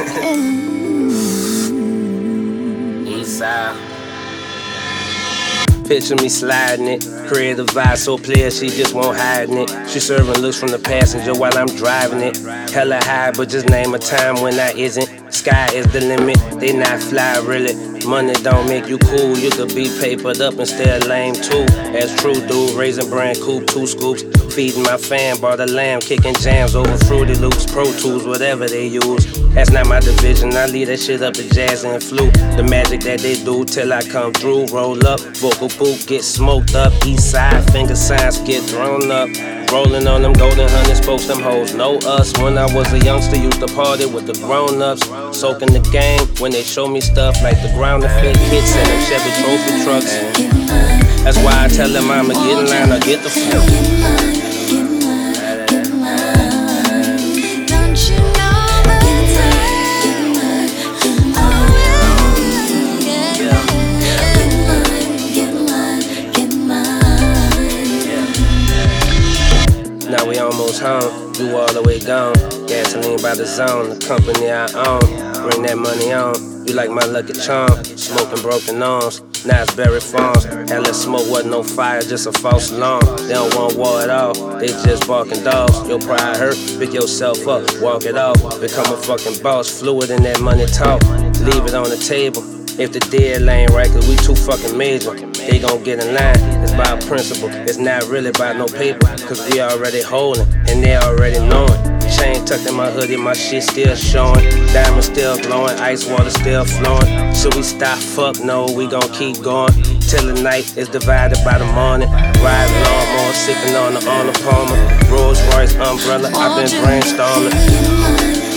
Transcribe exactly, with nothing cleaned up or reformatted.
Eastside. Picture me sliding it. Creative vibe so clear, she just won't hiding it. She serving looks from the passenger while I'm driving it. Hella high, but just name a time when I isn't. Sky is the limit, they not fly really. Money don't make you cool, you could be papered up and still lame too. That's true, dude. Raisin brand coupe, two scoops. Feeding my fan, bought a lamb, kicking jams over Fruity Loops, Pro Tools, whatever they use. That's not my division, I leave that shit up to jazz and flute. The magic that they do till I come through, roll up, vocal booth, get smoked up. East side, finger signs get thrown up. Rolling on them golden hundreds, folks, them hoes know us. When I was a youngster, used to party with the grown-ups. Soaking the game when they show me stuff like the ground effect hits and them Chevy trophy trucks. That's why I tell them I'ma get in line or get the fuck. Now we almost home, you all the way gone. Gasoline by the zone, the company I own. Bring that money on, you like my lucky charm. Smoking broken arms, now it's Berry Farms. Hella smoke wasn't no fire, just a false alarm. They don't want war at all, they just barking dogs. Your pride hurt, pick yourself up, walk it off. Become a fucking boss, fluid in that money talk. Leave it on the table. If the deal ain't right, cause we too fucking major, they gon' get in line. It's about principle, it's not really about no paper. Cause we already holding, and they already knowing. Chain tucked in my hoodie, my shit still showing. Diamonds still glowing, ice water still flowing. Should we stop? Fuck no, we gon' keep going. Till the night is divided by the morning. Riding lawnmower, sipping on the Arnold Palmer. Rolls Royce umbrella, I've been brainstorming.